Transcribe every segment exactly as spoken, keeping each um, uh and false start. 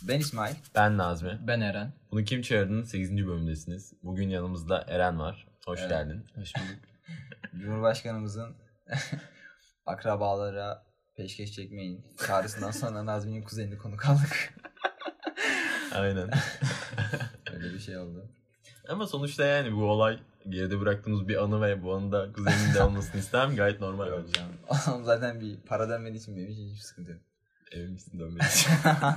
Ben İsmail. Ben Nazmi. Ben Eren. Bunu Kim Çağırdı'nın sekizinci bölümündesiniz. Bugün yanımızda Eren var. Hoş Evet. geldin. Hoş bulduk. Cumhurbaşkanımızın akrabalara peşkeş çekmeyin çağrısından sonra Nazmi'nin kuzenini konuk aldık. Aynen. Öyle bir şey oldu. Ama sonuçta yani bu olay geride bıraktığımız bir anı ve bu anında kuzenin de olmasını istemem. Gayet normal. Yok canım. Oğlum zaten bir para dönmediği için benim için hiçbir sıkıntı yok. Emin misin dönmedi için?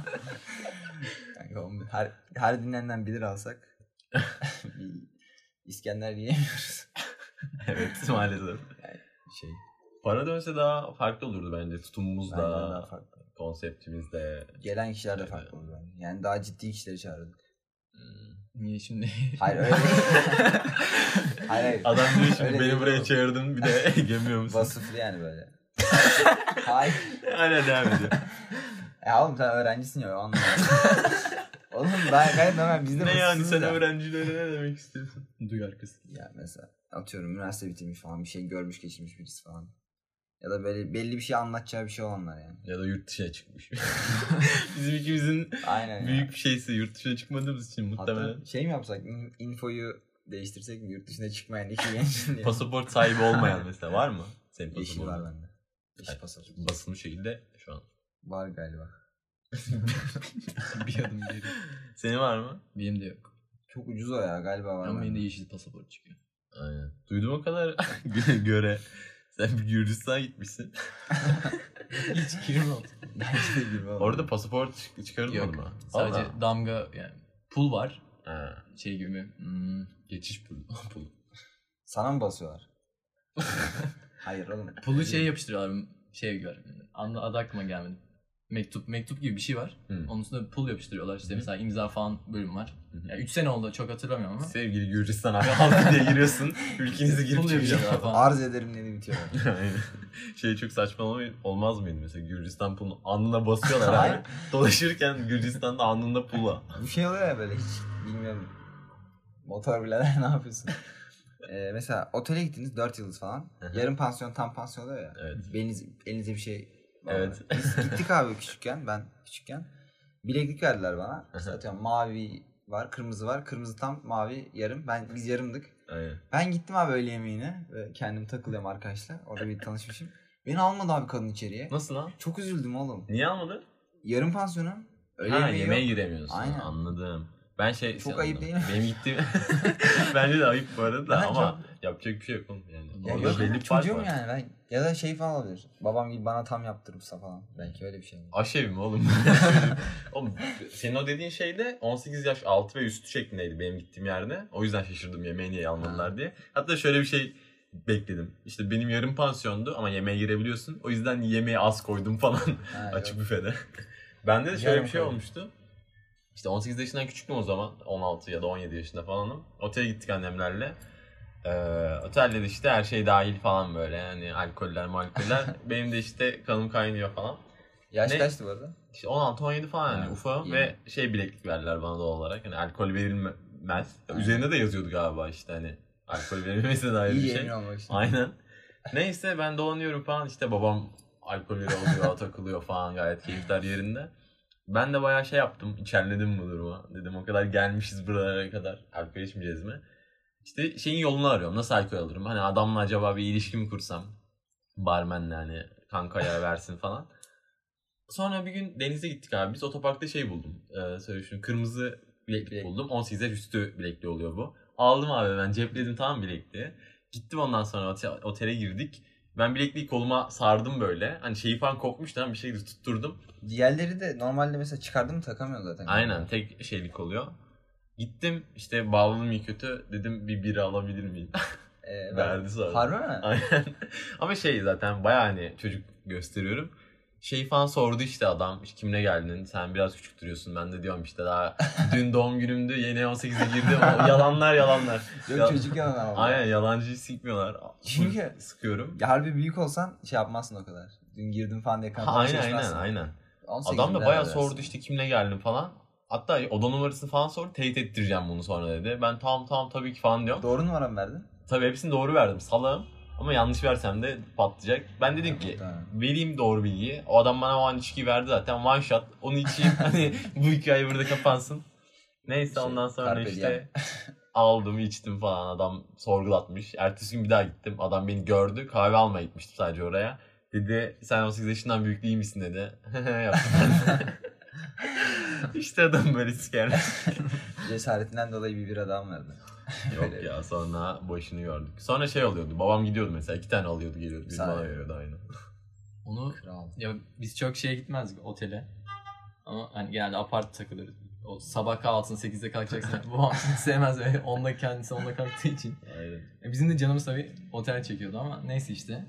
Kanka oğlum, her, her dinlenden bilir alsak bir İskender yiyemiyoruz. Evet maalesef. Yani şey. Para dönse daha farklı olurdu bence. Tutumumuz Benden da, daha farklı. konseptimiz de. Gelen kişiler de farklı olur bence. Yani daha ciddi kişileri çağırdık. Hmm. Niye şimdi? Hayır öyle değil. hayır hayır. Adam diyor şimdi Öyle beni değil buraya oğlum. çağırdın bir de gemiyor musun? Vasıflı yani böyle. Hayır. Aynen devam ediyor. Ya oğlum sen öğrencisin ya anlamadım. Oğlum ben gayet normal bizde Ne yani vasıfsız sen ya. öğrencilere ne demek istiyorsun? Duy arkası. Ya mesela atıyorum üniversite bitirmiş falan bir şey görmüş geçirmiş birisi falan. Ya da böyle belli bir şey anlatacağı bir şey olanlar yani. Ya da yurt dışına çıkmış. Bizim ikimizin Aynen büyük ya. bir şeysi yurt dışına çıkmadığımız için muhtemelen. Hatta şey mi yapsak in- infoyu değiştirsek mi yurt dışına çıkmayan iki gencin diye. Pasaport sahibi olmayan mesela var mı? Senin Yeşil pasaportun. var bende. Yeşil Evet. pasaport. Basılmış şekilde şu an. Var galiba. Bir adım geri. Senin var mı? Benim de yok. Çok ucuz o ya galiba var. Ama benim de bende. yeşil pasaport çıkıyor. Aynen. Duydum o kadar göre. Sen bir Gürcistan'a gitmişsin. Hiç girmem. Bence de gibi oldu. Orada pasaport çık- çıkarılmadı Yok. mı? Sadece Allah. damga yani pul var. Ha, Şey gibi. Hmm, geçiş pulu. pulu. Sana mı basıyorlar? Hayır oğlum. pulu şey yapıştırıyorlar. Şey gibi. Anla adı aklıma gelmedi. Mektup mektup gibi bir şey var. Hı. Onun üstüne pul yapıştırıyorlar. İşte Hı. mesela imza falan bölüm var. Hı hı. Yani üç sene oldu çok hatırlamıyorum ama. Sevgili Gürcistan abi halkı diye giriyorsun. Ülkenizi girip Pul çıkıyor. yapıştırıyorlar falan. Arz ederim dedi bitiyor. Aynen. Şey çok saçma olmay- olmaz mıydı mesela Gürcistan pulunu alnına basıyorlar Hayır. abi. Dolaşırken Gürcistan'da alnında pula. Bir şey oluyor ya böyle hiç bilmiyorum. Motor birader ne yapıyorsun? Ee, mesela otele gittiniz dört yıldız falan. Hı hı. Yarım pansiyon tam pansiyon oluyor ya. Evet. Eliniz, elinize bir şey var. Evet. Biz gittik abi küçükken ben küçükken. Bileklik verdiler bana. Hı İşte hı. atıyorum mavi var kırmızı var. Kırmızı tam mavi yarım. Ben biz yarımdık. Aynen. Ben gittim abi öğle yemeğine. Ve kendim takılıyorum arkadaşlar. Orada bir tanışmışım. Beni almadı abi kadın içeriye. Nasıl lan? Çok üzüldüm oğlum. Niye almadı? Yarım pansiyonum. Öğle Ha yemeği yemeğe yok. giremiyorsun. Aynen. Anladım. Ben şey Çok sandım. ayıp değil mi? Benim gittiğim bence de ayıp bu arada Ben ama çok- yapacak bir şey yok oğlum yani. Ya Orada yok, belli bir fark çocuğum var. yani ben ya da şey falan olabilir. Babam gibi bana tam yaptırırsa falan. Belki öyle bir şey olur. Aşevi mi oğlum? Oğlum senin o dediğin şey de on sekiz yaş altı ve üstü şeklindeydi benim gittiğim yerde. O yüzden şaşırdım yemeği niye almadılar diye. Hatta şöyle bir şey bekledim. İşte benim yarım pansiyondu ama yemeğe girebiliyorsun. O yüzden yemeği az koydum falan Ha, açık yok. büfede. Bende de şöyle Yarım bir şey koydum. olmuştu. İşte on sekiz yaşından küçüktüm o zaman. on altı ya da on yedi yaşında falanım. Otele gittik annemlerle. Ee, otelde de işte her şey dahil falan böyle yani alkoller malkoller. Benim de işte kanım kaynıyor falan. Yaş Ne? kaçtı bu arada? İşte on altı on yedi falan yani Ha, ufağım iyi. ve şey bileklik verdiler bana doğal olarak. Yani alkol verilmez. Aynen. Üzerinde de yazıyordu galiba işte hani alkol verilmesine dair bir İyi şey. emin olmak için. Aynen. Neyse ben dolanıyorum falan işte babam alkolleri alıyor takılıyor falan gayet keyifler yerinde. Ben de bayağı şey yaptım içerledim bu duruma. Dedim o kadar gelmişiz buralara kadar alkol içmeyeceğiz mi? İşte şeyin yolunu arıyorum nasıl alkol alırım. Hani adamla acaba bir ilişki mi kursam? Barmenle hani kankaya versin falan. Sonra bir gün denize gittik abi biz otoparkta şey buldum. Ee, söyle şunu kırmızı bileklik Bilek. buldum. on sekiz yaş üstü bilekli oluyor bu. Aldım abi ben cepledim tamam bilekliği. Gittim ondan sonra ote- otele girdik. Ben bilekliği koluma sardım böyle. Hani şeyi falan kopmuştu ama bir şekilde tutturdum. Diğerleri de normalde mesela çıkardım mı takamıyor zaten. Aynen tek şeylik oluyor. Gittim işte bağladım iyi kötü. Dedim bir bira alabilir miyim? Ee, Verdi sonra. Harbi mi? Aynen. Ama şey zaten bayağı hani çocuk gösteriyorum. Şey falan sordu işte adam işte kimle geldin sen biraz küçük duruyorsun ben de diyorum işte daha dün doğum günümdü yeni on sekize girdim o yalanlar yalanlar. Yok Ya- çocuk yalan ama. Aynen yalancıyı sikmiyorlar. Çünkü- Sıkıyorum. Ya harbi büyük olsan şey yapmazsın o kadar. Dün girdim falan diye Ha, kanka aynen aynen aynen. Adam da bayağı sordu işte kimle geldin falan. Hatta oda numarasını falan sordu teyit ettireceğim bunu sonra dedi. Ben tamam tamam tabii ki falan diyorum. Doğru numara mı verdin? Tabii hepsini doğru verdim salağım. Ama yanlış versem de patlayacak. Ben dedim ki vereyim doğru bilgiyi. O adam bana o an içki verdi zaten. One shot. Onu içeyim. Hani bu hikaye burada kapansın. Neyse şey, ondan sonra işte aldım içtim falan. Adam sorgulatmış. Ertesi gün bir daha gittim. Adam beni gördü. Kahve almaya gitmiştim sadece oraya. Dedi sen on sekiz yaşından büyük değil misin dedi. Yaptım. İşte adam böyle siker. Cesaretinden dolayı bir bira daha mı verdi? Yok ya sonra başını gördük. Sonra şey oluyordu. Babam gidiyordu mesela. iki tane alıyordu geliyordu. Bir bana veriyordu aynı. Onu Kral. Ya biz çok şeye gitmezdik otele. Ama hani genelde apart takılırız. O sabah kahvaltısını sekizde kalkacaksın. Babam sevmez öyle. onda kendisi onda kalktığı için. Aynen. E bizim de canımız tabii otel çekiyordu ama neyse işte.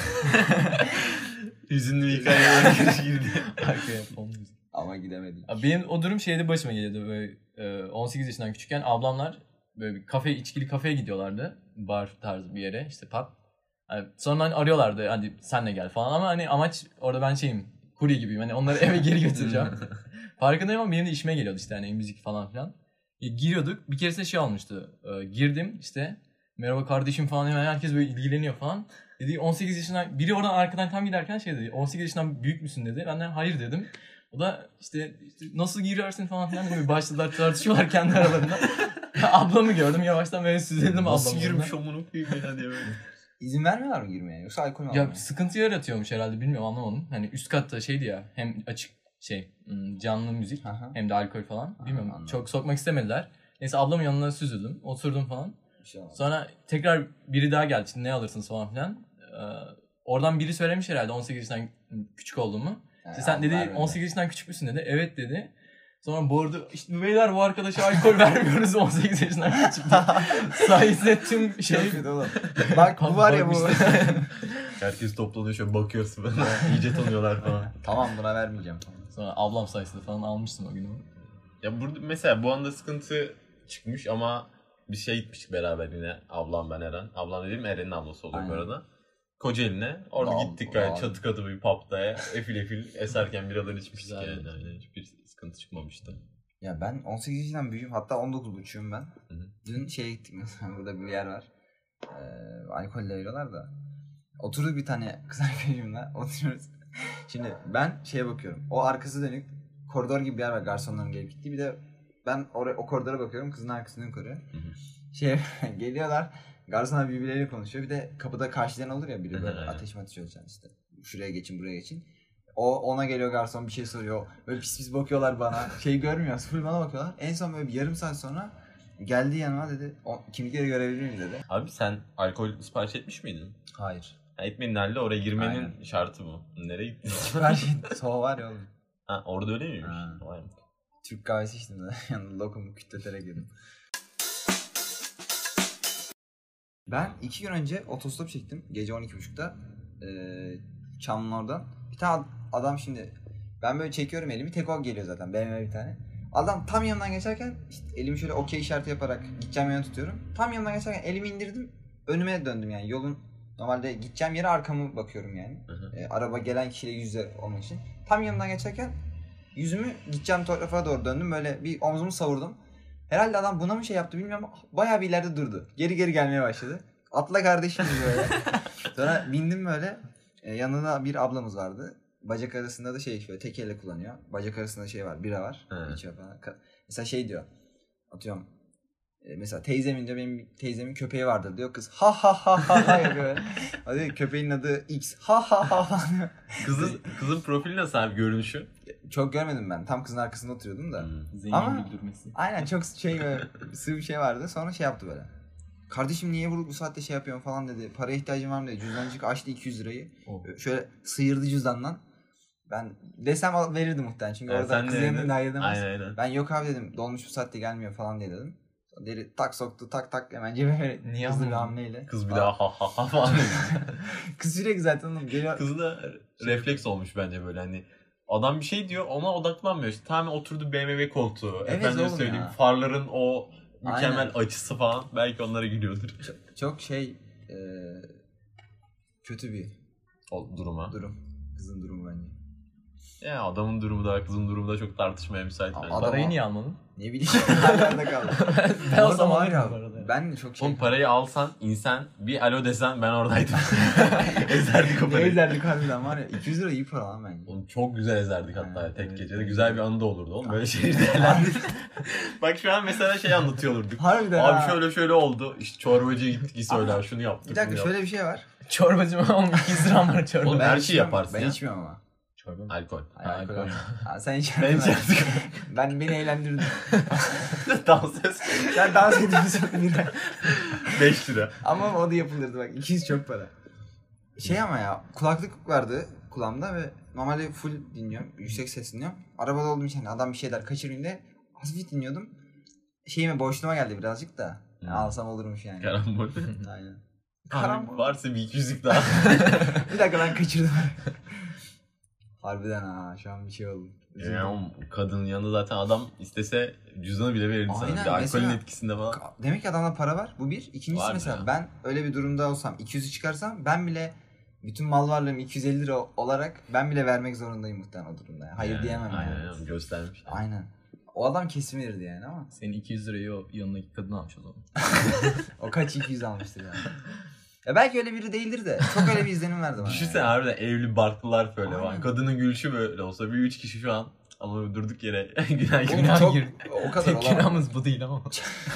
Hüzünlü bir hikaye girdi. Arkaya fonluyuz. Ama gidemedik. Benim o durum şeyde başıma geliyordu. Böyle on sekiz yaşından küçükken ablamlar böyle bir kafe, içkili kafeye gidiyorlardı. Bar tarzı bir yere, işte pub. Yani sonra hani arıyorlardı, hadi sen de gel falan ama hani amaç orada ben şeyim, kurye gibiyim. Hani onları eve geri götüreceğim. Farkındayım ama benim de işime geliyordu işte hani müzik falan filan. E, giriyorduk. Bir keresinde şey olmuştu. E, girdim işte. Merhaba kardeşim falan, hemen herkes böyle ilgileniyor falan. Dedi on sekiz yaşından, biri oradan arkadan tam giderken şey dedi. on sekiz yaşından büyük müsün dedi. Ben de hayır dedim. O da işte, işte nasıl giriyorsun falan filan gibi başladılar, tartışıyorlar kendi aralarında. Ablamı gördüm, yavaştan böyle süzüldüm ablamı. Nasıl girmiş omunu koyayım ya diye böyle. İzin vermiyorlar mı girmeye yoksa alkol mü Ya almaya? sıkıntı yaratıyormuş herhalde, bilmiyorum, anlamadım. Hani üst katta şeydi ya, hem açık şey canlı müzik Aha. hem de alkol falan. Bilmiyorum, Aha, çok sokmak istemediler. Neyse ablamın yanına süzüldüm, oturdum falan. Şey Sonra tekrar biri daha geldi, işte ne alırsınız falan filan. Ee, oradan biri söylemiş herhalde on sekiz yaşından küçük olduğumu. Yani işte sen dedi vermedi. on sekiz yaşından küçük müsün dedi. Evet dedi. Sonra bu arada işte beyler bu arkadaşa alkol vermiyoruz on sekiz yaşından küçük diye. Sayesinde tüm şey... Çok oğlum. Bak bu var ya bu. Herkes toplanıyor şöyle bakıyorsun bana. İyice tanıyorlar falan. Tamam buna vermeyeceğim. Sonra ablam sayesinde falan almıştım o günü. Ya burada mesela bu anda sıkıntı çıkmış ama bir şey gitmiştik beraber yine. Ablam ben Eren. Ablam dediğim Eren'in ablası oluyor bu arada. Kocaeli'ne. Orada Abi, gittik gayet abi. çatı katı bir pub'da. Efil efil eserken biralar içmiştik Güzel. yani. yani. Hiçbir sıkıntı çıkmamıştı. Ya ben on sekiz yaşından büyüğüm, hatta on dokuz buçuğum ben. Hı hı. Dün şeye gittik mesela, burada bir yer var. Ee, alkolle veriyorlar da. Oturduk bir tane kız arkadaşımla oturuyoruz. Şimdi ben şeye bakıyorum. O arkası dönük koridor gibi bir yer var, garsonların gelip gittiği. Bir de ben oraya, o koridora bakıyorum, kızın arkasından koruyor. Şey geliyorlar, garsonlar birbirleriyle konuşuyor. Bir de kapıda karşılayan olur ya biri, böyle ateş mateş ölçen işte. Şuraya geçin, buraya geçin. O ona geliyor, garson bir şey soruyor. Böyle pis pis bakıyorlar bana. Şey görmüyor, full bana bakıyorlar. En son böyle bir yarım saat sonra geldi yanıma, dedi kimlikleri görebilir miyim dedi. Abi sen alkol sipariş etmiş miydin? Hayır. Ha, etmedin halde oraya girmenin Aynen. şartı bu. Nereye gittin? Her şey soğuk var ya oğlum. Ha, orada öyle miymiş? Ha. Vay. Türk kahvesi içtim de yanında lokumu kütleterek yedim. Ben iki gün önce otostop çektim gece on iki buçukta ee, Çamlı'nın oradan. Bir tane adam, şimdi ben böyle çekiyorum elimi, tek o geliyor zaten, B M W bir tane. Adam tam yanından geçerken işte elimi şöyle okey işareti yaparak gideceğim yöne tutuyorum. Tam yanından geçerken elimi indirdim, önüme döndüm yani yolun, normalde gideceğim yere arkamı bakıyorum yani. Hı hı. E, araba gelen kişiyle yüz yüze olmak için. Tam yanından geçerken yüzümü gideceğim tarafa doğru döndüm, böyle bir omzumu savurdum. Herhalde adam buna mı şey yaptı bilmiyorum ama bayağı bir ileride durdu. Geri geri gelmeye başladı. Atla kardeşim böyle. Sonra bindim böyle. E, yanında bir ablamız vardı. Bacak arasında da şey şöyle tek elle kullanıyor. Bacak arasında şey var, bira var. He. İçiyor falan. Ka- Mesela şey diyor. Atıyorum. E, mesela teyzemin diyor, benim teyzemin köpeği vardır diyor. Kız ha ha ha ha ha yapıyor böyle. O diyor köpeğin adı X. Ha ha ha ha diyor. Kızın, kızın profili nasıl abi, görünüşü? Çok görmedim ben. Tam kızın arkasında oturuyordum da. Hmm. Zengin Ama- güldürmesi. Aynen çok şey böyle sığ bir şey vardı. Sonra şey yaptı böyle. Kardeşim niye bu, bu saatte şey yapıyorsun falan dedi. Paraya ihtiyacın var mı dedi. Cüzdancık açtı iki yüz lirayı. Oh. Şöyle sıyırdı cüzdandan. Ben desem al- verirdi muhtemelen. Çünkü Yani orada sen kız de yanında dedin. ayırdamaz. Aynen aynen. Ben yok abi dedim. Dolmuş bu saatte gelmiyor falan diye dedim. Deri tak soktu, tak tak hemen cebime böyle Niye hızlı bir ama? hamleyle. Kız bir daha ha ha ha falan dedi. Kız sürekli zaten oğlum geliyor. Kız da refleks olmuş bence böyle, hani adam bir şey diyor ona odaklanmıyor. İşte tamamen oturdu B M W koltuğu. Evet Efendime oğlum söyleyeyim ya. farların o mükemmel Aynen. açısı falan belki onlara gülüyordur. Çok, çok şey e, kötü bir O duruma. durum. Kızın durumu bence. Ya adamın durumu da kızın durumu da çok tartışmaya müsait. Ama bence. adam- Parayı niye almadın? Ne bileyim nerede kaldı. Ben Bu o arada zaman var ya, alırım bu arada. ben de çok şey... Oğlum parayı alsan insan bir alo desen ben oradaydım. Ezerdik o Ne parayı. ezerdik harbiden var ya. iki yüz lira iyi para lan bence. Oğlum çok güzel ezerdik hatta Evet, tek evet, gecede. evet. Güzel bir anı da olurdu oğlum. Böyle şeyleri değerlendir. Bak şu an mesela şey anlatıyor olurduk. Harbiden Abi ha. şöyle şöyle oldu. İşte çorbacıya gittik söyler Ama şunu yaptık. Bir dakika bunu şöyle bir şey var. Çorbacı mı? Oğlum iki yüz liram var çorba. Oğlum, her şeyi içmiyorum, yaparsın Ben ya. içmiyorum ama. Çorba mı? yaptık. Alkol. Hayır, Ha, alkol. alkol. Ha, sen hiç Ben hiç yaptık. Ben beni eğlendirdin. Dans et. Sen dans ediyorsun bira. beş lira. Ama o da yapılırdı bak. iki yüz çok para. Şey ama ya kulaklık vardı kulağımda ve normalde full dinliyorum. Yüksek ses dinliyorum. Arabada olduğum için hani adam bir şeyler kaçırayım diye hafif dinliyordum. Şeyime boşluğuma geldi birazcık da. Yani Hmm. alsam olurmuş yani. Karambol. Aynen. Karambol. Varsa bir iki yüzlük daha. Bir dakika ben kaçırdım. Harbiden ha şu an bir şey oldu. Üzüldüm. Ya oğlum, kadının yanında zaten adam istese cüzdanı bile verirdi sana. Aynen, Bir de alkolün mesela- etkisinde falan. Ka- Demek ki adamda para var. Bu bir. İkincisi Var mesela ya. ben öyle bir durumda olsam iki yüzü çıkarsam ben bile bütün mal varlığım iki yüz elli lira olarak ben bile vermek zorundayım muhtemelen o durumda. Yani. Hayır Yani, diyemem aynen, yani. Aynen göstermiş. Aynen. O adam kesin verirdi yani ama. Senin iki yüz lirayı o yanındaki kadın almış o zaman. O kaç iki yüz almıştır yani. Ya belki öyle biri değildir de çok öyle bir izlenim verdi bana. Düşünsene yani. harbiden evli barklılar böyle var. Aynen. Kadının gülüşü böyle olsa bir üç kişi şu an ama durduk yere günah Oğlum, günah. Günah çok, gir- o kadar Tek olamaz. kiramız bu değil ama.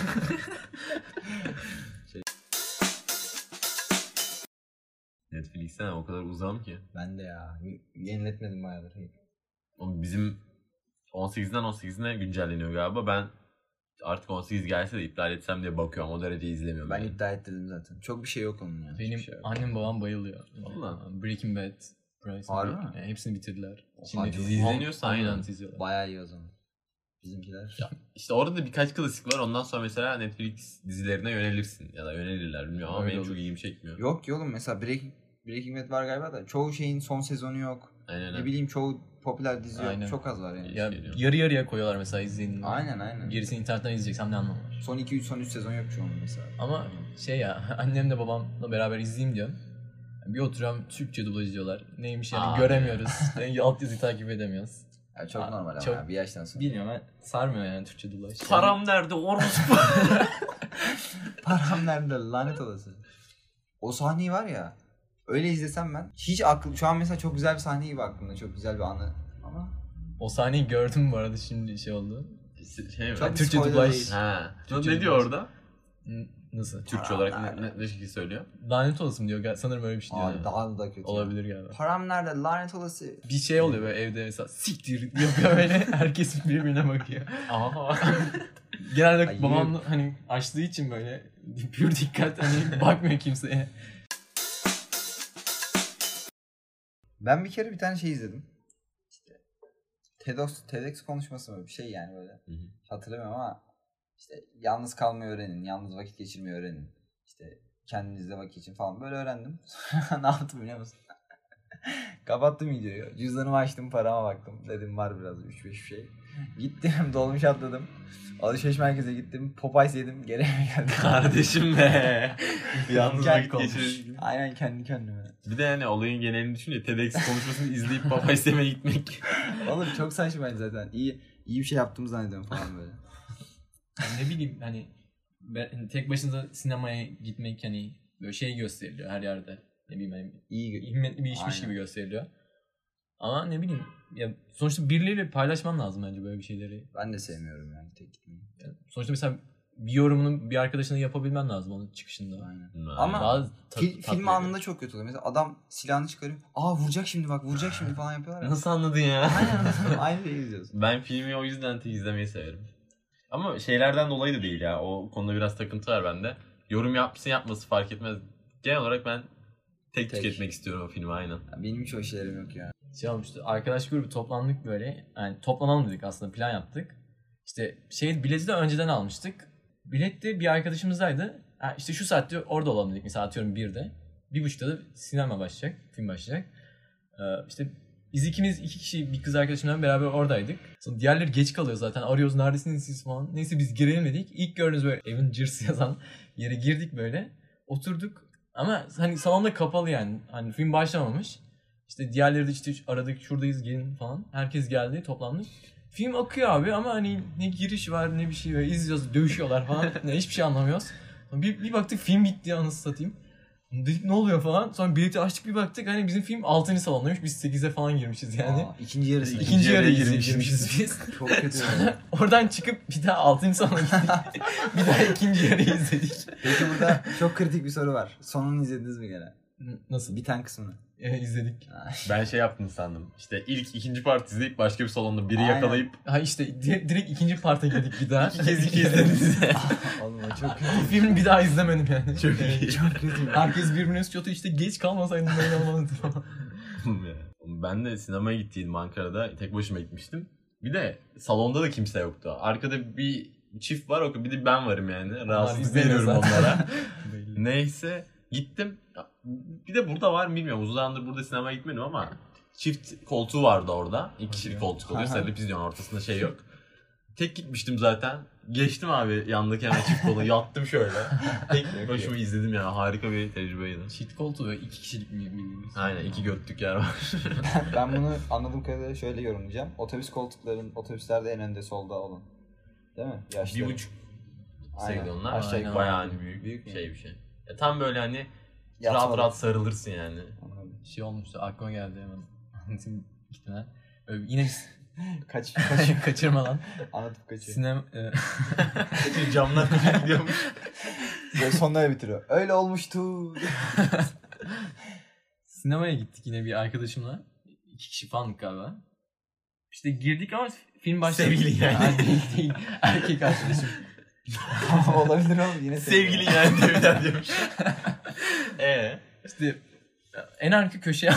Netflix'ten o kadar uzağım ki. Ben de ya. Yeniletmedim bayağıdır. Oğlum bizim on sekizden on sekizine güncelleniyor galiba. Ben artık on sekiz gelse de iptal etsem diye bakıyorum. O derece izlemiyorum. Ben yani. iddia ettirdim zaten. Çok bir şey yok onun yani. Benim Hiçbir şey yok. annem babam bayılıyor. Vallahi. Breaking Bad, Prison Harbi Break. mi? Yani hepsini bitirdiler. Hadi. dizi İzleniyorsa on- aynen. ondan izliyorlar. Bayağı iyi o zaman. Bizimkiler. İşte orada da birkaç klasik var. Ondan sonra mesela Netflix dizilerine yönelirsin. Ya da yönelirler bilmiyorum ama Öyle benim olur. çok ilgimi çekmiyor. Yok ki oğlum mesela Breaking, Breaking Bad var galiba da çoğu şeyin son sezonu yok. Aynen. Ne bileyim çoğu popüler dizi yok. Aynen. Çok az var yani. Ya geliyor. yarı yarıya koyuyorlar mesela izleyin. Aynen aynen. Gerisini internetten izleyeceksem ne anlamı var. Son iki üç son üç sezon yok çoğunun mesela. Ama şey ya annemle babamla beraber izleyeyim diyorum. Bir oturuyorum Türkçe dublaj izliyorlar. Neymiş yani Aa, göremiyoruz. Yani alt yazıyı takip edemiyoruz. Yani çok Aa, normal ama çok- ya, bir yaştan sonra. Bilmiyorum ben sarmıyor yani Türkçe dublaj. Param nerede orospu? Param nerede lanet olası. O sahneyi var ya. Öyle izlesem ben. Hiç aklım şu an mesela çok güzel bir sahne gibi aklımda. Çok güzel bir anı. Ama O sahneyi gördüm bu arada şimdi şey oldu. şey mi? Çok Türkçe spoiler dublaj. değil. Ha. Türkçe Ne diyor dublaj. orada? N- Nasıl? Türkçe olarak ne, ne, ne şekilde söylüyor? Lanet olsun diyor. Gal- Sanırım öyle bir şey diyor. abi daha da kötü. Olabilir galiba. Param nerede lanet olası. Bir şey oluyor böyle evde mesela siktir yapıyor böyle herkes birbirine bakıyor. Aha. Genelde Ay, babam hani açtığı için böyle pür dikkat hani bakmıyor kimseye. Ben bir kere bir tane şey izledim. İşte TEDx, TEDx konuşması mı bir şey yani böyle. Hı hı. Hatırlamıyorum ama işte yalnız kalmayı öğrenin, yalnız vakit geçirmeyi öğrenin. İşte kendinizle vakit geçin falan böyle öğrendim. Ne yaptım biliyor musun? Kapattım videoyu. Cüzdanımı açtım, parama baktım. Dedim var biraz üç beş şey. Gittim dolmuş atladım. Alışveriş merkezine gittim. Popeyes yedim. Geri eve geldim. Kardeşim be. Yalnız Kendi vakit olmuş. geçirir. Aynen kendi kendime. Bir de yani olayın genelini düşünce TEDx konuşmasını izleyip baba istemeye gitmek. Oğlum çok saçmaydı zaten. İyi iyi bir şey yaptığımı zannediyorum falan böyle. Yani ne bileyim hani ben, tek başınıza sinemaya gitmek hani böyle şey gösteriliyor her yerde. Ne bileyim hani İyi. himmetli bir işmiş Aynen. gibi gösteriliyor. Ama ne bileyim ya sonuçta birileriyle paylaşman lazım bence böyle bir şeyleri. Ben de sevmiyorum yani tek gitmeyi. Yani sonuçta mesela bir yorumunu bir arkadaşına yapabilmen lazım onun çıkışında. Aynen. Ama Ama Daha ta- Fil, tatmin film ediyor. anında çok kötü oluyor. Mesela adam silahını çıkarıyor. Aa vuracak şimdi bak vuracak şimdi falan yapıyorlar ya. nasıl anladın ya? Aynen aynı şeyi izliyorsun. Ben filmi o yüzden tek izlemeyi severim. Ama şeylerden dolayı da değil ya. O konuda biraz takıntı var bende. Yorum yapsın yapması fark etmez. Genel olarak ben tek, Tek. tüketmek istiyorum o filmi aynen. Ya benim hiç o şeylerim yok ya. Şey olmuştu. Arkadaş grubu toplandık böyle. Yani toplanalım dedik aslında plan yaptık. İşte şey bileti de önceden almıştık. Bilet de bir arkadaşımızdaydı. Ha, işte şu saatte orada olalım dedik. Mesela atıyorum birde. Bir buçukta da sinema başlayacak. Film başlayacak. Ee, işte biz ikimiz iki kişi bir kız arkadaşımla beraber oradaydık. Sonra diğerleri geç kalıyor zaten. Arıyoruz neredesiniz siz falan. Neyse biz girelim dedik. İlk gördüğünüz böyle Avengers yazan yere girdik böyle. Oturduk. Ama hani salonda kapalı yani. Hani film başlamamış. İşte diğerleri de işte aradık şuradayız gelin falan. Herkes geldi toplandık. Film akıyor abi ama hani ne giriş var ne bir şey var. İzliyoruz dövüşüyorlar falan. Ne hiçbir şey anlamıyoruz. Bir, bir baktık film bitti anasını satayım. Dedik ne oluyor falan. Sonra bileti açtık bir baktık hani bizim film altıncı salondaymış. Biz sekize falan girmişiz yani. Aa, ikinci yarısı. İkinci, İkinci yarıya yarıya girmişiz, girmişiz. biz. Çok kötü. Yani. Oradan çıkıp bir daha altıncı salona gittik. Bir daha ikinci yarıyı izledik. Peki burada çok kritik bir soru var. Sonunu izlediniz mi gene? Nasıl? Biten kısmını. Ee, izledik. Ben şey yaptım sandım. İşte ilk ikinci part izleyip başka bir salonda biri Aynen. yakalayıp Ha işte di- direkt ikinci parta girdik bir daha. iki kez iki izlediniz. Oğlum o çok kötü. Filmi bir daha izlemedim yani. Çok iyi. Çok kötü. Herkes birbirine suçu işte geç kalmasaydım böyle olmazdı falan. Ben de sinemaya gittiydim Ankara'da. Tek başıma gitmiştim. Bir de salonda da kimse yoktu. Arkada bir çift var, o bir de ben varım yani. Rahatsız izlemiyor veriyorum zaten. onlara. Neyse gittim. Bir de burada var mı bilmiyorum. Uzun zamandır burada sinemaya gitmedim ama çift koltuğu vardı orada. İki kişilik koltuk oluyor. Sarılıp izliyorsun, ortasında şey yok. Tek gitmiştim zaten. Geçtim abi yandaki hemen çift kolu. Yattım şöyle. Tek başıma izledim yani. Harika bir tecrübeydi. Çift koltuğu ve iki kişilik mi bildiğimiz? Aynen, iki götlük yer var. Ben bunu anladığım kadarıyla şöyle yorumlayacağım. Otobüs koltukların otobüslerde en önde solda olan. Değil mi? Yaşlı. Bir buçuk Aynen. sevdi onlar. Aşağı Aynen. yukarı. Bayağı hani büyük, Büyük büyük mü? şey bir şey. Ya tam böyle hani Yatmalı. rahat rahat sarılırsın yani. Anladım. Şey olmuştu aklıma geldi hemen. Anlatayım ihtimal. Böyle yine biz Kaç, kaç, kaçırmadan anlatıp kaçıyor. sinem e, Camdan kaçıp gidiyormuş. Böyle sonlara bitiriyor. Öyle olmuştu. sinemaya gittik yine bir arkadaşımla. İki kişi falandık galiba. İşte girdik ama film başladı. Sevgili yani. Ha, değil değil. Erkek arkadaşım. Olabilir oğlum yine Sevgili yani diyorlar diyormuş. Eee? İşte en arka köşeye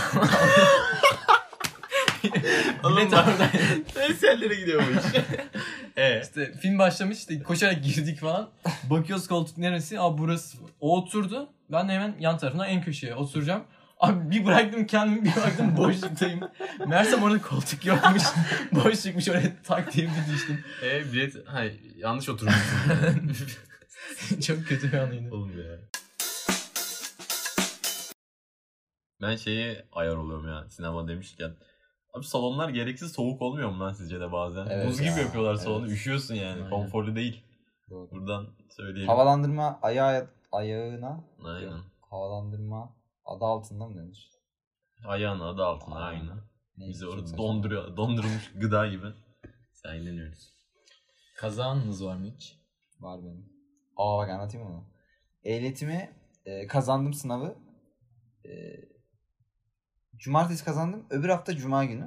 Oğlum bilet bak. oradaydı. Neyse yerlere gidiyor bu iş. Eee? İşte film başlamış işte koşarak girdik falan. Bakıyoruz koltuk neresi? Aa burası. O oturdu. Ben de hemen yan tarafına en köşeye oturacağım. Abi bir bıraktım kendimi, bir baktım boşluktayım. Meğersem orada koltuk yokmuş. Boş çıkmış, oraya tak diye bir düştüm. Eee bilet... Hayır, yanlış oturmuşsun. Çok kötü bir anıydı. Oğlum ya. Ben şeye ayar oluyorum ya sinema demişken. Abi salonlar gereksiz soğuk olmuyor mu lan sizce de bazen? Evet Buz ya, gibi yapıyorlar salonu. evet. Üşüyorsun yani. Aynen. Konforlu değil. Doğru. Buradan söyleyelim. Havalandırma ayağı, ayağına. Aynen. Yok, havalandırma adı altında mı denir? Ayağın adı altında Aynen. aynı. Neyse, Bizi çok orada saçma. donduruyor, dondurulmuş gıda gibi. Eğleniyoruz. Kazağınız var mı hiç? Var benim. Aa bak anlatayım onu. Ehliyetimi e, kazandım sınavı. E, cumartesi kazandım. Öbür hafta cuma günü.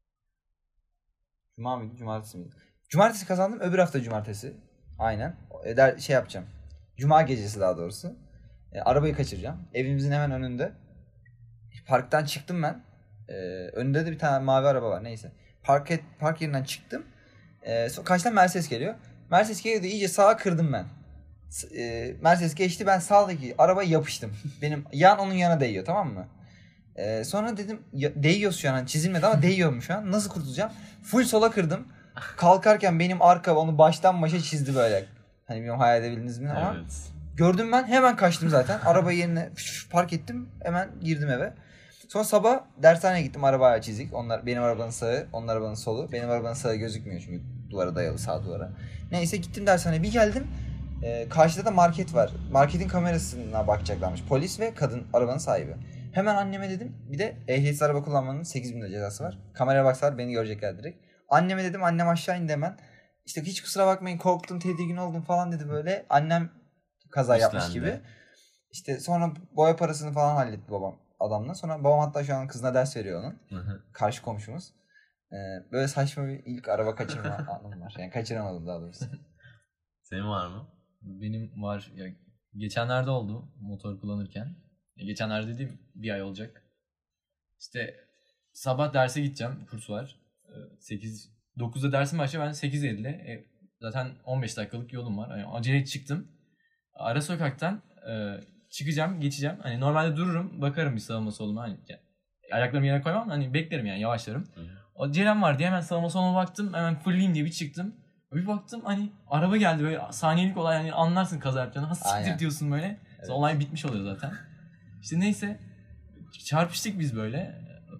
Cuma mıydı? Cumartesi miydi? Cumartesi kazandım. Öbür hafta cumartesi. Aynen. E, der, şey yapacağım. Cuma gecesi daha doğrusu. E, arabayı kaçıracağım. Evimizin hemen önünde. Parktan çıktım ben. E, önünde de bir tane mavi araba var. Neyse. Park, et, park yerinden çıktım. E, so, karşıdan Mercedes geliyor. Mercedes geliyor da iyice sağa kırdım ben. S- E, Mercedes geçti, ben sağdaki arabaya yapıştım. Benim yan onun yana değiyor, tamam mı? E, sonra dedim ya, değiyor şu an, hani çizilmedi ama değiyorum şu an. Nasıl kurtulacağım? Full sola kırdım. Kalkarken benim arka onu baştan başa çizdi böyle. Hani bilmiyorum hayal edebildiniz mi ama. Evet. Gördüm ben, hemen kaçtım zaten. Arabayı yerine park ettim. Hemen girdim eve. Sonra sabah dershaneye gittim, arabaya çizik. Onlar benim arabanın sağı, onun arabanın solu. Benim arabanın sağı gözükmüyor çünkü duvara dayalı, sağ duvara. Neyse gittim dershaneye, bir geldim. Ee, karşıda da market var. Marketin kamerasına bakacaklarmış. Polis ve kadın, arabanın sahibi. Hemen anneme dedim. Bir de ehliyetsiz araba kullanmanın sekiz bin lira cezası var. Kameraya baksalar beni görecekler direkt. Anneme dedim, annem aşağı indi hemen. İşte hiç kusura bakmayın, korktum, tedirgin oldum falan dedi böyle. Annem kaza yapmış İşlendi. gibi. İşte sonra boya parasını falan halletti babam adamla. Sonra babam hatta şu an kızına ders veriyor onun. Hı hı. Karşı komşumuz. Ee, böyle saçma bir ilk araba kaçırma anım var. Yani kaçıramadım daha doğrusu. Senin var mı? Benim var. Ya, geçenlerde oldu motor kullanırken. Ya, geçenlerde dediğim bir ay olacak. İşte sabah derse gideceğim. Kurs var. sekiz dokuzda dersim başlıyor. Ben sekiz ellide. E, zaten on beş dakikalık yolum var. Yani acele çıktım. Ara sokaktan e, çıkacağım, geçeceğim. Hani normalde dururum, bakarım bir sağıma soluma. Hani yani, ayaklarımı yere koymam. Hani beklerim yani, yavaşlarım. Hı. O Ceren var diye hemen sağıma soluma baktım. Hemen fullleyeyim diye bir çıktım. Bir baktım hani araba geldi, böyle saniyelik olay, yani anlarsın kaza yapacağını. Ha siktir Aynen. diyorsun böyle. Evet. Olay bitmiş oluyor zaten. İşte neyse çarpıştık biz böyle.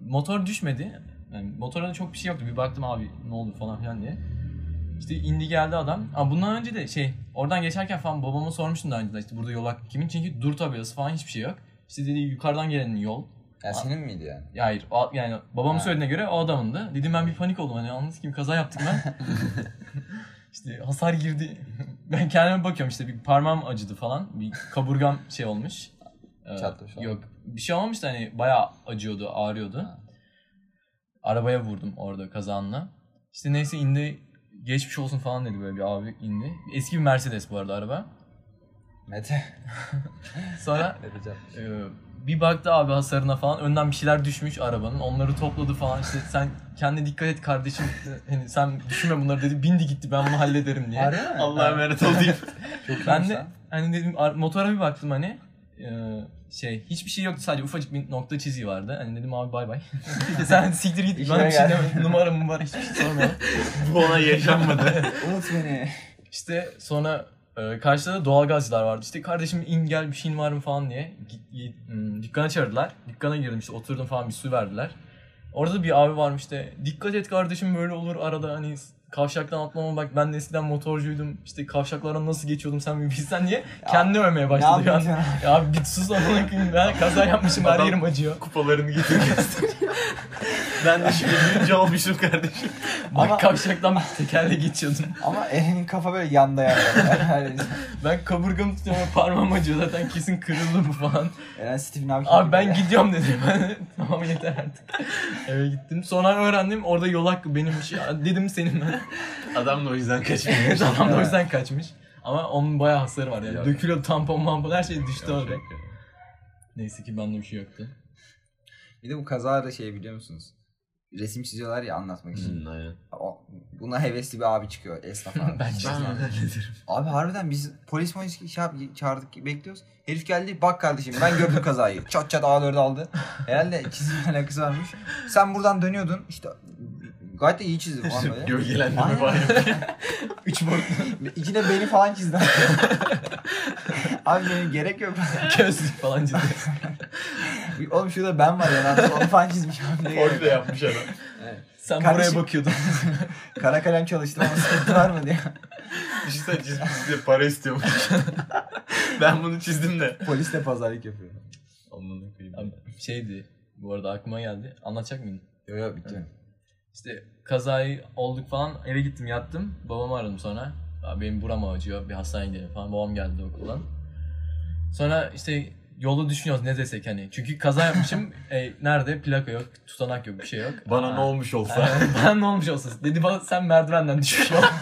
motor düşmedi. Yani motora da çok bir şey yoktu. Bir baktım abi ne oldu falan filan diye. İşte indi geldi adam. Ama bundan önce de şey oradan geçerken falan babama sormuştum daha önce de işte burada yol kimin? Çünkü dur tabelası falan hiçbir şey yok. İşte dedi yukarıdan gelen yol. Ya senin miydi yani? Ya hayır o, yani babamın Ha. söylediğine göre o adamındı. Dedim ben bir panik oldum hani anladınız ki bir kaza yaptık ben. İşte hasar girdi. Ben kendime bakıyorum işte bir parmağım acıdı falan. Bir kaburgam şey olmuş. Ee, Çatlamış falan. Yok bir şey olmamış da hani bayağı acıyordu, ağrıyordu. Ha. Arabaya vurdum orada kazanla. İşte neyse indi geçmiş olsun falan dedi böyle bir abi indi. Eski bir Mercedes bu arada araba. Mete. Sonra Yapacağım. e, bir baktı abi hasarına falan. Önden bir şeyler düşmüş arabanın. Onları topladı falan. İşte sen kendine dikkat et kardeşim. Hani sen düşünme bunları dedi. Bindi gitti ben bunu hallederim diye. Harbi mi? Allah'a emanet ol diyeyim. Çok Ben iyiymiş de lan. hani dedim ar- motora bir baktım hani. e, şey hiçbir şey yoktu sadece ufacık bir nokta çizgi vardı. Hani dedim abi bay bay. Sen siktir git. İşine Bana bir şey gel. deme. Numaram var hiçbir şey sormayalım. Bu ona yaşanmadı. Unut beni. İşte sonra e, karşıda da doğalgazcılar vardı. İşte kardeşim in gel bir şeyin var mı falan diye. Git- git- hmm, dükkana çağırdılar. Dükkana girdim işte oturdum falan bir su verdiler. Orada da bir abi varmış işte. Dikkat et kardeşim böyle olur arada hani kavşaktan atlama bak ben de eskiden motorcuydum. İşte kavşaklardan nasıl geçiyordum sen bir bilsen diye. Kendini övmeye Ne başladı. yapayım Yani. sana? Ya abi git sus amına koyayım ben kaza yapmışım her Adam- yerim acıyor. Kupalarını getir gösteriyor. Ben de şimdi birinci olmuşum kardeşim. Bak Ama- kavşaktan tekerle geçiyordum. Ama Eren'in kafa böyle yanda yani. Eren, Ben kaburgamı tutuyorum parmağım acıyor zaten kesin kırıldı bu falan. Eren Stephen Hawking Abi gibi ben ya. gidiyorum dedim. Tamam yeter artık. Eve gittim. Sonra öğrendim orada yol hakkı benimmiş. Ya dedim senin ben. Adam da o yüzden kaçmıyor. Adam da o yüzden kaçmış. Ama onun bayağı hasarı var yani. Yok. Dökülüyor tampon mampon her şey düştü orada. Neyse ki bende bir şey yoktu. Bir de bu kazada şey biliyor musunuz? Resim çiziyorlar ya anlatmak için. Hmm, aynen. O, buna hevesli bir abi çıkıyor esnaf abi. Ben Ben çizdim. hallederim. Abi harbiden biz polis polis ça- çağırdık bekliyoruz. Herif geldi bak kardeşim ben gördüm kazayı. Çat çat A dört aldı. Herhalde çizimle alakası varmış. Sen buradan dönüyordun işte gayet de iyi çizdi falan böyle. Gölgelendirme Aynen. falan yapıyor. Üç boyutlu İçine beni falan çizdi. Abi benim gerek yok. gözlük falan çizdi. Oğlum şurada ben var ya ben onu falan çizmişim. Ne gerek Orada yok. yapmış adam. Evet. Sen Kardeşim- buraya bakıyordun. Kara kalem çalıştım ama sıkıntı var mı diye. Düşünsene çizmiş size para istiyormuş. Ben bunu çizdim de. Polisle pazarlık yapıyor. Anladım koyayım. Abi şeydi. Bu arada aklıma geldi. Anlatacak mıyım? Yok yok bitti. İşte kazayı olduk falan eve gittim yattım. Babamı aradım sonra. Abi benim buram acıyor bir hastaneye gidelim falan. Babam geldi okuldan. Sonra işte yolu düşünüyoruz ne desek hani. Çünkü kaza yapmışım. e, nerede? Plaka yok, tutanak yok, bir şey yok. Bana ne olmuş olsa. Bana ne olmuş olsa. Dedi bana sen merdivenden düşmüş ol.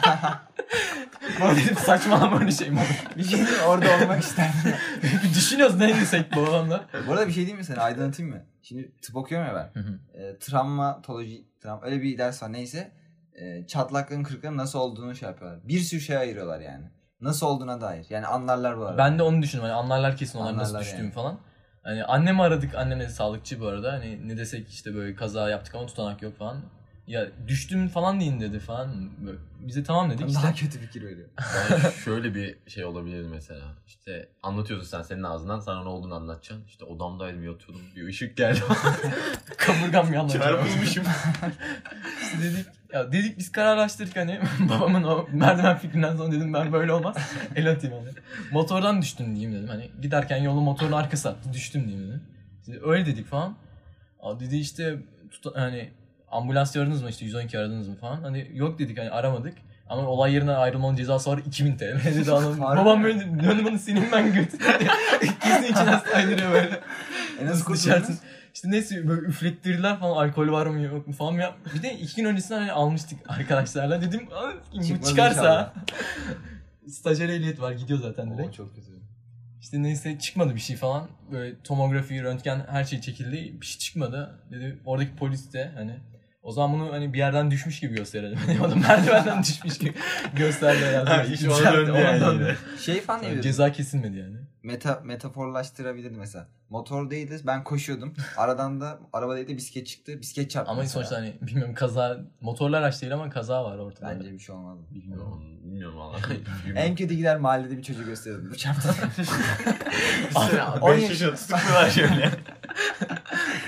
Bana dedim saçmalama öyle şey mi olur? Bir şey diyeyim mi? Orada olmak isterdim. Bir düşünüyoruz ne desek babamla. Bu arada bir şey diyeyim mi sana? Aydınlatayım mı? Şimdi tıp okuyorum ya ben. e, travmatoloji, travma, öyle bir ders var neyse. E, çatlakların, kırıkların nasıl olduğunu şey yapıyorlar. Bir sürü şey ayırıyorlar yani. Nasıl olduğuna dair. Yani anlarlar bu arada. Ben de onu düşündüm. Hani anlarlar kesin onlar nasıl Anlarlar düştüğümü yani. falan. Hani annemi aradık. Annem de sağlıkçı bu arada. Hani ne desek işte böyle kaza yaptık ama tutanak yok falan. Ya düştüm falan deyin dedi falan. Böyle, bize tamam dedik Daha işte. kötü fikir veriyor. Yani şöyle bir şey olabilir mesela. İşte anlatıyorsun sen senin ağzından sana ne olduğunu anlatacaksın. İşte odamdaydım yatıyordum. Bir ışık geldi. Kaburgam yandı. Çarpılmışım. İşte dedik ya dedik biz kararlaştırdık hani babamın o merdiven fikrinden sonra dedim ben böyle olmaz. El atayım hani. Motordan düştüm diyeyim dedim. Hani giderken yolu motorun arkası attı düştüm diyeyim dedim. İşte öyle dedik falan. Aa, dedi işte tut, hani ambulans aradınız mı işte yüz on iki aradınız mı falan. Hani yok dedik hani aramadık. Ama olay yerinden ayrılmanın cezası var iki bin TL dedi adam. Harbi Babam mi? böyle dedi, dönüm onu senin ben götür. Kesin içine saydırıyor böyle. E nasıl Dışarısın. kurtuldunuz? İşte neyse böyle üflettirdiler falan alkol var mı yok mu falan ya. Bir de iki gün öncesinden hani almıştık arkadaşlarla dedim "Aa, bu Çıkmaz çıkarsa inşallah." stajyer ehliyet var gidiyor zaten Oo, direkt. çok kötü. İşte neyse çıkmadı bir şey falan. Böyle tomografi, röntgen her şey çekildi. Bir şey çıkmadı. Dedi oradaki polis de hani o zaman bunu hani bir yerden düşmüş gibi gösterelim. Hani o da merdivenden düşmüş gibi gösterdi herhalde. Ha, iş ona döndü yani yine. Şey falan Yani diyor. ceza kesilmedi yani. Meta, metaforlaştırabilirdi mesela. Motor değildi ben koşuyordum. Aradan da araba değil de bisiklet çıktı. Bisiklet çarptı Ama mesela. sonuçta hani bilmiyorum kaza motorlu araç değil ama kaza var ortada. Bence bir şey olmaz. Bilmiyorum, bilmiyorum valla. En kötü gider mahallede bir çocuğu gösterirdim. Bu çarptı. on on yaş yaşında tutuklular şöyle.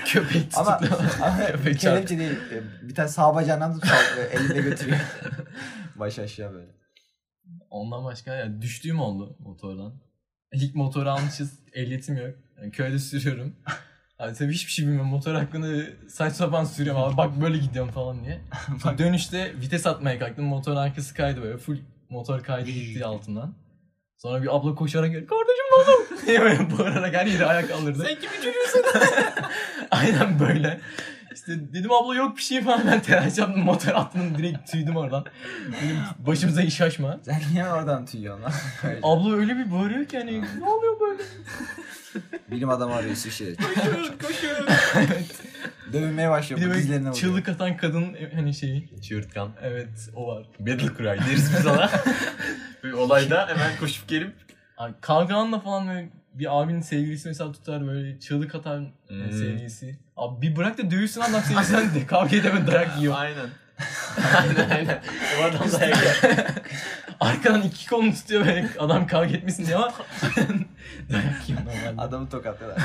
Köpek Ama, tutukluyorlar. ama Köpek kelepçe değil. Bir tane sağ bacağından tutup elinde götürüyor. Baş aşağı böyle. Ondan başka ya düştüğüm oldu motordan. İlk motoru almışız. Ehliyetim yok. Yani köyde sürüyorum. Abi tabii hiçbir şey bilmiyorum. Motor hakkında saç sapan sürüyorum. Abi bak böyle gidiyorum falan diye. Dönüşte vites atmaya kalktım. Motorun arkası kaydı böyle. Full motor kaydı gitti altından. Sonra bir abla koşarak geldi. Kardeşim ne oldu? diye böyle bağırarak her yeri ayak kaldırdı. Sen kimi çocuğusun? Aynen böyle. İşte dedim abla yok bir şey falan, ben telaş yaptım, motor attım direkt tüydüm oradan. Benim başımıza iş açma. Sen niye oradan tüyüyorsun lan? Abla öyle bir bağırıyor ki hani ne oluyor böyle? Bilim adamı arıyor Suşeri. Koşuyoruz koşuyoruz. Evet. Dövmeye başlıyor. Bir de Bu dizlerine böyle vuruyor. çığlık atan kadın hani şeyi. Çığırtkan. Evet o var. Battle Cry deriz biz ona. Bir olayda hemen koşup gelip Abi, Kalkan'la falan böyle bir abinin sevgilisi mesela tutar böyle çığlık atar Hmm. sevgilisi. Abi bir bırak da dövüşsün adam sevgilisinden de kavga edemez dayak yiyor. aynen. aynen aynen. O adam da ege. Arkadan iki kolunu tutuyor böyle adam kavga etmesin diye ama dayak yiyor normalde. Adamı tokatlıyorlar.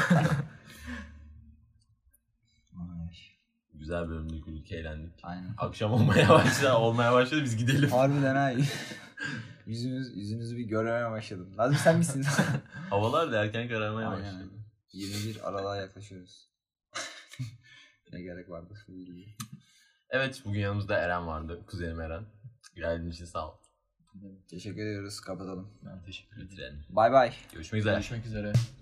Ay, Güzel bölümdü, güldük, eğlendik. aynen. Akşam olmaya başladı, olmaya başladı biz gidelim. Harbiden ha. Yüzünüz, yüzünüzü bir görmeye başladım. Lazım sen misin? Havalar da erken kararmaya Aynen. başladı. yirmi bir Aralık'a yaklaşıyoruz. Ne gerek vardı? Evet, bugün yanımızda Eren vardı. Kuzenim Eren. Geldiğin için sağ ol. Teşekkür ediyoruz. Kapatalım. Ben teşekkür ederim. Bitirelim. Bay bay. Görüşmek üzere. Görüşmek üzere.